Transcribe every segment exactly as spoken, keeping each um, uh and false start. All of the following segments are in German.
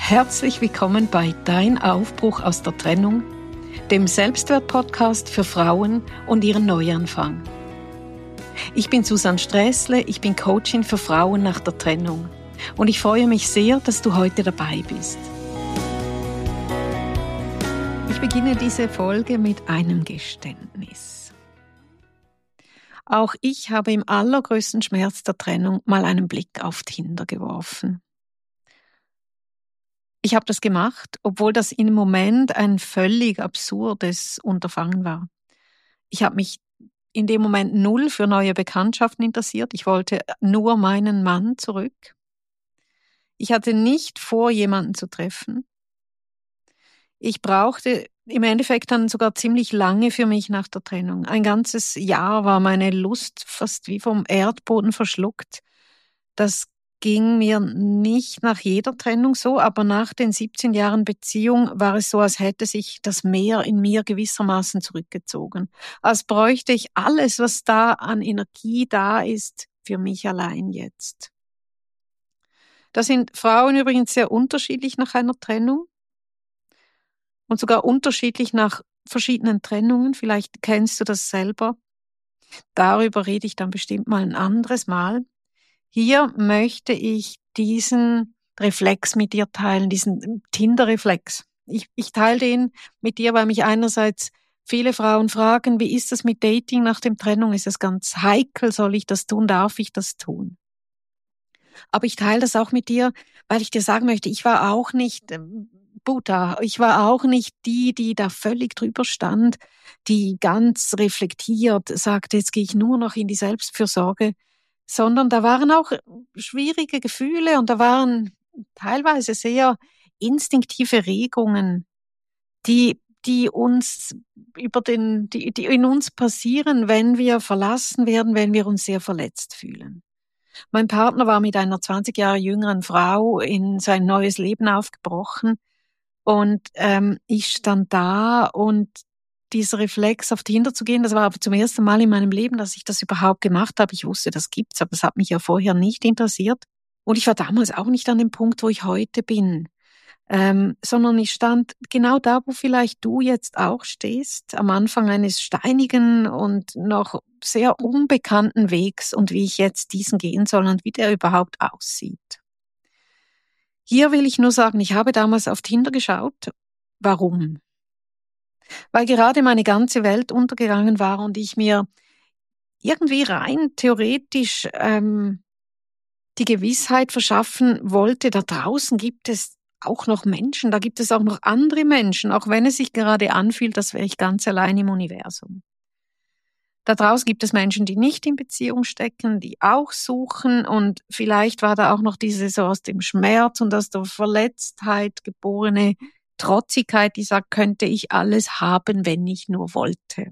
Herzlich willkommen bei Dein Aufbruch aus der Trennung, dem Selbstwert-Podcast für Frauen und ihren Neuanfang. Ich bin Susanne Sträßle, ich bin Coachin für Frauen nach der Trennung und ich freue mich sehr, dass du heute dabei bist. Ich beginne diese Folge mit einem Geständnis. Auch ich habe im allergrößten Schmerz der Trennung mal einen Blick auf Tinder geworfen. Ich habe das gemacht, obwohl das im Moment ein völlig absurdes Unterfangen war. Ich habe mich in dem Moment null für neue Bekanntschaften interessiert. Ich wollte nur meinen Mann zurück. Ich hatte nicht vor, jemanden zu treffen. Ich brauchte im Endeffekt dann sogar ziemlich lange für mich nach der Trennung. Ein ganzes Jahr war meine Lust fast wie vom Erdboden verschluckt. Das ging mir nicht nach jeder Trennung so, aber nach den siebzehn Jahren Beziehung war es so, als hätte sich das Meer in mir gewissermaßen zurückgezogen. Als bräuchte ich alles, was da an Energie da ist, für mich allein jetzt. Da sind Frauen übrigens sehr unterschiedlich nach einer Trennung und sogar unterschiedlich nach verschiedenen Trennungen. Vielleicht kennst du das selber. Darüber rede ich dann bestimmt mal ein anderes Mal. Hier möchte ich diesen Reflex mit dir teilen, diesen Tinder-Reflex. Ich, ich teile den mit dir, weil mich einerseits viele Frauen fragen, wie ist das mit Dating nach dem Trennung? Ist es ganz heikel? Soll ich das tun? Darf ich das tun? Aber ich teile das auch mit dir, weil ich dir sagen möchte, ich war auch nicht ähm, Buddha. Ich war auch nicht die, die da völlig drüber stand, die ganz reflektiert sagte, jetzt gehe ich nur noch in die Selbstfürsorge, sondern da waren auch schwierige Gefühle und da waren teilweise sehr instinktive Regungen, die, die uns über den, die, die in uns passieren, wenn wir verlassen werden, wenn wir uns sehr verletzt fühlen. Mein Partner war mit einer zwanzig Jahre jüngeren Frau in sein neues Leben aufgebrochen und ähm, ich stand da und dieser Reflex, auf Tinder zu gehen, das war aber zum ersten Mal in meinem Leben, dass ich das überhaupt gemacht habe. Ich wusste, das gibt's, aber das hat mich ja vorher nicht interessiert. Und ich war damals auch nicht an dem Punkt, wo ich heute bin, ähm, sondern ich stand genau da, wo vielleicht du jetzt auch stehst, am Anfang eines steinigen und noch sehr unbekannten Wegs und wie ich jetzt diesen gehen soll und wie der überhaupt aussieht. Hier will ich nur sagen, ich habe damals auf Tinder geschaut. Warum? Weil gerade meine ganze Welt untergegangen war und ich mir irgendwie rein theoretisch ähm, die Gewissheit verschaffen wollte, da draußen gibt es auch noch Menschen, da gibt es auch noch andere Menschen, auch wenn es sich gerade anfühlt, als wäre ich ganz allein im Universum. Da draußen gibt es Menschen, die nicht in Beziehung stecken, die auch suchen und vielleicht war da auch noch diese so aus dem Schmerz und aus der Verletztheit geborene Trotzigkeit, die sagt, könnte ich alles haben, wenn ich nur wollte.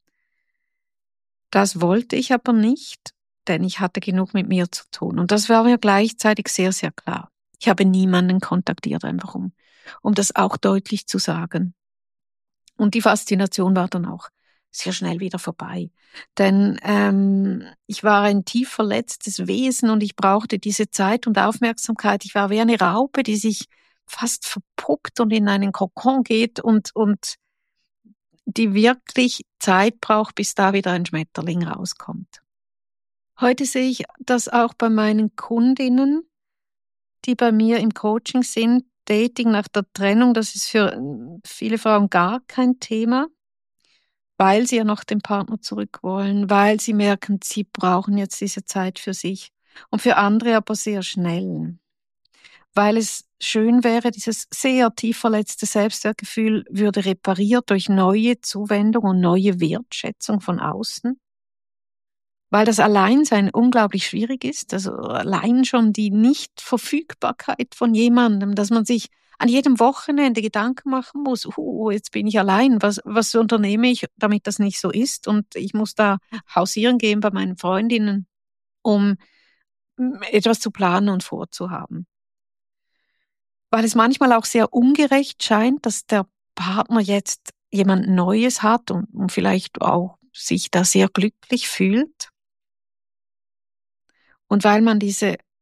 Das wollte ich aber nicht, denn ich hatte genug mit mir zu tun. Und das war mir gleichzeitig sehr, sehr klar. Ich habe niemanden kontaktiert, einfach um, um das auch deutlich zu sagen. Und die Faszination war dann auch sehr schnell wieder vorbei. Denn ähm, ich war ein tief verletztes Wesen und ich brauchte diese Zeit und Aufmerksamkeit. Ich war wie eine Raupe, die sich fast verpuppt und in einen Kokon geht und, und die wirklich Zeit braucht, bis da wieder ein Schmetterling rauskommt. Heute sehe ich das auch bei meinen Kundinnen, die bei mir im Coaching sind. Dating nach der Trennung, das ist für viele Frauen gar kein Thema, weil sie ja noch den Partner zurück wollen, weil sie merken, sie brauchen jetzt diese Zeit für sich. Und für andere aber sehr schnell. Weil es schön wäre, dieses sehr tief verletzte Selbstwertgefühl würde repariert durch neue Zuwendung und neue Wertschätzung von außen. Weil das Alleinsein unglaublich schwierig ist, also allein schon die Nichtverfügbarkeit von jemandem, dass man sich an jedem Wochenende Gedanken machen muss, uh, jetzt bin ich allein, was, was unternehme ich, damit das nicht so ist und ich muss da hausieren gehen bei meinen Freundinnen, um etwas zu planen und vorzuhaben. Weil es manchmal auch sehr ungerecht scheint, dass der Partner jetzt jemand Neues hat und, und vielleicht auch sich da sehr glücklich fühlt. Und weil man diese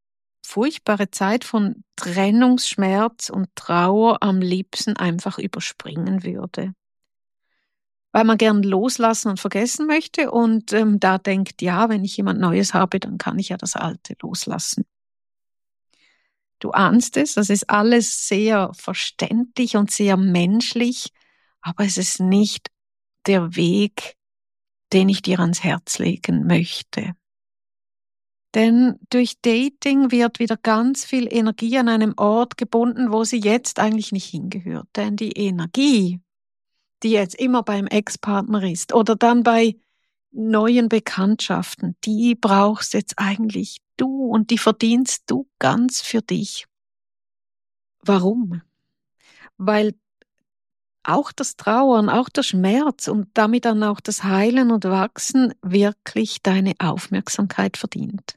furchtbare Zeit von Trennungsschmerz und Trauer am liebsten einfach überspringen würde. Weil man gern loslassen und vergessen möchte und ähm, da denkt, ja, wenn ich jemand Neues habe, dann kann ich ja das Alte loslassen. Du ahnst es, das ist alles sehr verständlich und sehr menschlich, aber es ist nicht der Weg, den ich dir ans Herz legen möchte. Denn durch Dating wird wieder ganz viel Energie an einem Ort gebunden, wo sie jetzt eigentlich nicht hingehört. Denn die Energie, die jetzt immer beim Ex-Partner ist oder dann bei neuen Bekanntschaften, die brauchst jetzt eigentlich du und die verdienst du ganz für dich. Warum? Weil auch das Trauern, auch der Schmerz und damit dann auch das Heilen und Wachsen wirklich deine Aufmerksamkeit verdient.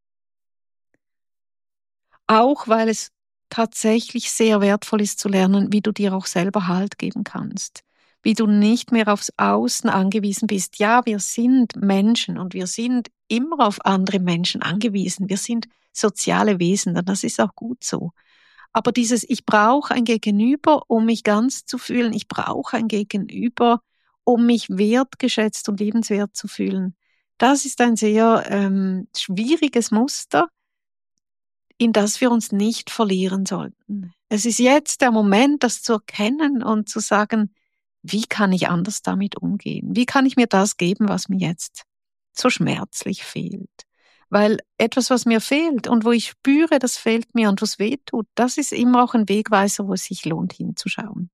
Auch weil es tatsächlich sehr wertvoll ist zu lernen, wie du dir auch selber Halt geben kannst. Wie du nicht mehr aufs Außen angewiesen bist. Ja, wir sind Menschen und wir sind immer auf andere Menschen angewiesen. Wir sind soziale Wesen und das ist auch gut so. Aber dieses, ich brauche ein Gegenüber, um mich ganz zu fühlen. Ich brauche ein Gegenüber, um mich wertgeschätzt und liebenswert zu fühlen. Das ist ein sehr ähm, schwieriges Muster, in das wir uns nicht verlieren sollten. Es ist jetzt der Moment, das zu erkennen und zu sagen, wie kann ich anders damit umgehen? Wie kann ich mir das geben, was mir jetzt so schmerzlich fehlt? Weil etwas, was mir fehlt und wo ich spüre, das fehlt mir und was weh tut, das ist immer auch ein Wegweiser, wo es sich lohnt, hinzuschauen.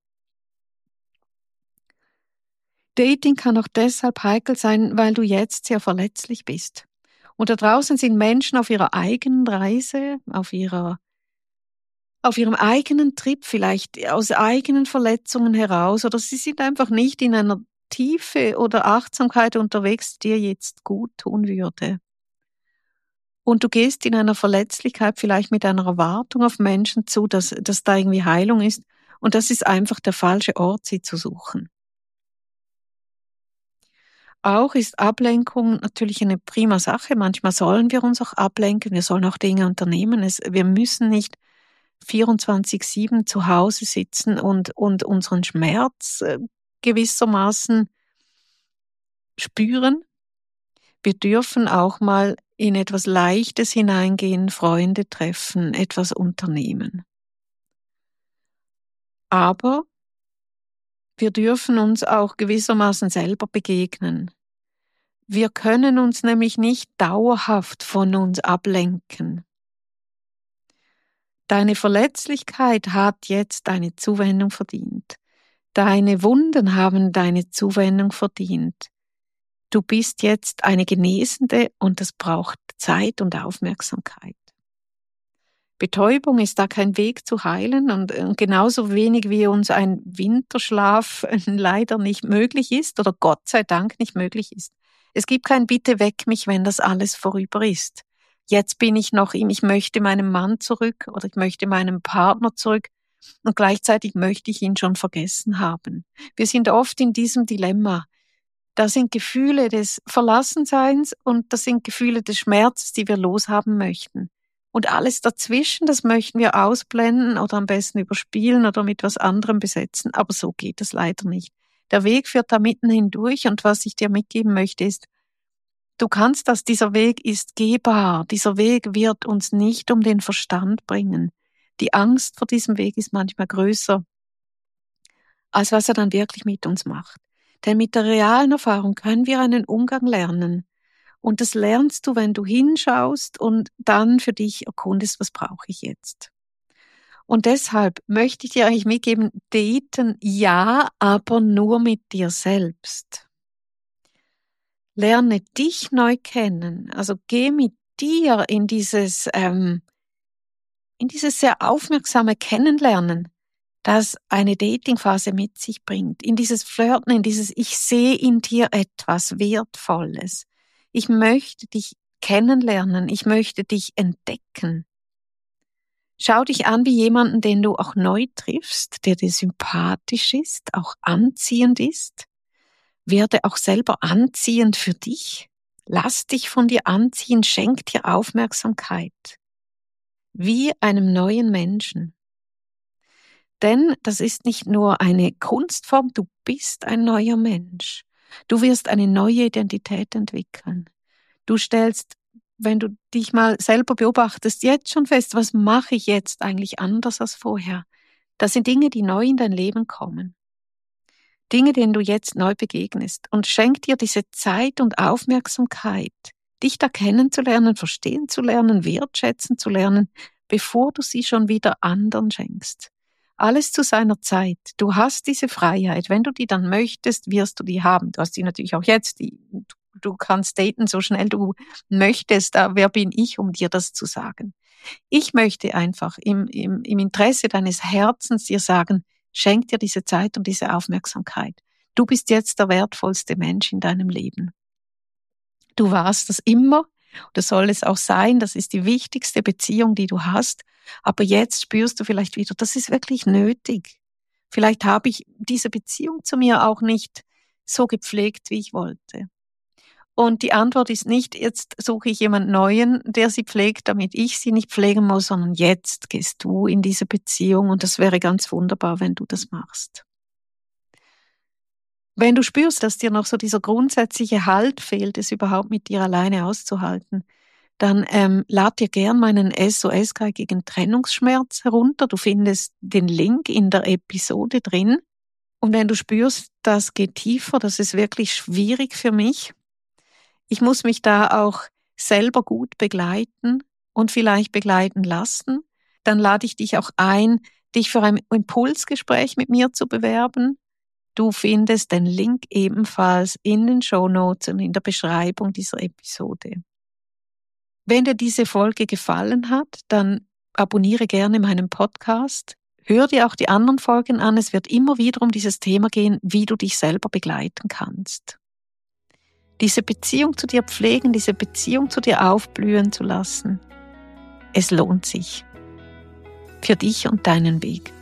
Dating kann auch deshalb heikel sein, weil du jetzt sehr verletzlich bist. Und da draußen sind Menschen auf ihrer eigenen Reise, auf ihrer, auf ihrem eigenen Trip, vielleicht aus eigenen Verletzungen heraus, oder sie sind einfach nicht in einer Tiefe oder Achtsamkeit unterwegs, die dir jetzt gut tun würde. Und du gehst in einer Verletzlichkeit vielleicht mit einer Erwartung auf Menschen zu, dass, dass da irgendwie Heilung ist. Und das ist einfach der falsche Ort, sie zu suchen. Auch ist Ablenkung natürlich eine prima Sache. Manchmal sollen wir uns auch ablenken, wir sollen auch Dinge unternehmen. Es, wir müssen nicht vierundzwanzig sieben zu Hause sitzen und, und unseren Schmerz äh, gewissermaßen spüren. Wir dürfen auch mal in etwas Leichtes hineingehen, Freunde treffen, etwas unternehmen. Aber wir dürfen uns auch gewissermaßen selber begegnen. Wir können uns nämlich nicht dauerhaft von uns ablenken. Deine Verletzlichkeit hat jetzt deine Zuwendung verdient. Deine Wunden haben deine Zuwendung verdient. Du bist jetzt eine Genesende und es braucht Zeit und Aufmerksamkeit. Betäubung ist da kein Weg zu heilen und genauso wenig wie uns ein Winterschlaf leider nicht möglich ist oder Gott sei Dank nicht möglich ist. Es gibt kein Bitte weck mich, wenn das alles vorüber ist. Jetzt bin ich noch ihm, ich möchte meinem Mann zurück oder ich möchte meinem Partner zurück und gleichzeitig möchte ich ihn schon vergessen haben. Wir sind oft in diesem Dilemma. Da sind Gefühle des Verlassenseins und das sind Gefühle des Schmerzes, die wir loshaben möchten. Und alles dazwischen, das möchten wir ausblenden oder am besten überspielen oder mit was anderem besetzen. Aber so geht es leider nicht. Der Weg führt da mitten hindurch und was ich dir mitgeben möchte ist, du kannst das, dieser Weg ist gehbar. Dieser Weg wird uns nicht um den Verstand bringen. Die Angst vor diesem Weg ist manchmal größer, als was er dann wirklich mit uns macht. Denn mit der realen Erfahrung können wir einen Umgang lernen. Und das lernst du, wenn du hinschaust und dann für dich erkundest, was brauche ich jetzt. Und deshalb möchte ich dir eigentlich mitgeben, daten ja, aber nur mit dir selbst. Lerne dich neu kennen, also geh mit dir in dieses, ähm, in dieses sehr aufmerksame Kennenlernen, das eine Datingphase mit sich bringt, in dieses Flirten, in dieses ich sehe in dir etwas Wertvolles. Ich möchte dich kennenlernen, ich möchte dich entdecken. Schau dich an wie jemanden, den du auch neu triffst, der dir sympathisch ist, auch anziehend ist. Werde auch selber anziehend für dich. Lass dich von dir anziehen, schenk dir Aufmerksamkeit. wie einem neuen Menschen. Denn das ist nicht nur eine Kunstform, du bist ein neuer Mensch. Du wirst eine neue Identität entwickeln. Du stellst, wenn du dich mal selber beobachtest, jetzt schon fest, was mache ich jetzt eigentlich anders als vorher? Das sind Dinge, die neu in dein Leben kommen. Dinge, denen du jetzt neu begegnest. Und schenk dir diese Zeit und Aufmerksamkeit, dich da kennenzulernen, verstehen zu lernen, wertschätzen zu lernen, bevor du sie schon wieder anderen schenkst. Alles zu seiner Zeit. Du hast diese Freiheit. Wenn du die dann möchtest, wirst du die haben. Du hast die natürlich auch jetzt. Die, du kannst daten, so schnell du möchtest. Aber wer bin ich, um dir das zu sagen? Ich möchte einfach im, im, im Interesse deines Herzens dir sagen, schenk dir diese Zeit und diese Aufmerksamkeit. Du bist jetzt der wertvollste Mensch in deinem Leben. Du warst das immer. Das soll es auch sein. Das ist die wichtigste Beziehung, die du hast. Aber jetzt spürst du vielleicht wieder, das ist wirklich nötig. Vielleicht habe ich diese Beziehung zu mir auch nicht so gepflegt, wie ich wollte. Und die Antwort ist nicht, jetzt suche ich jemand Neuen, der sie pflegt, damit ich sie nicht pflegen muss, sondern jetzt gehst du in diese Beziehung und das wäre ganz wunderbar, wenn du das machst. Wenn du spürst, dass dir noch so dieser grundsätzliche Halt fehlt, es überhaupt mit dir alleine auszuhalten, dann ähm, lad dir gern meinen S O S-Guide gegen Trennungsschmerz herunter. Du findest den Link in der Episode drin. Und wenn du spürst, das geht tiefer, das ist wirklich schwierig für mich, ich muss mich da auch selber gut begleiten und vielleicht begleiten lassen, dann lade ich dich auch ein, dich für ein Impulsgespräch mit mir zu bewerben. Du findest den Link ebenfalls in den Shownotes und in der Beschreibung dieser Episode. Wenn dir diese Folge gefallen hat, dann abonniere gerne meinen Podcast. Hör dir auch die anderen Folgen an. Es wird immer wieder um dieses Thema gehen, wie du dich selber begleiten kannst. Diese Beziehung zu dir pflegen, diese Beziehung zu dir aufblühen zu lassen. Es lohnt sich. Für dich und deinen Weg.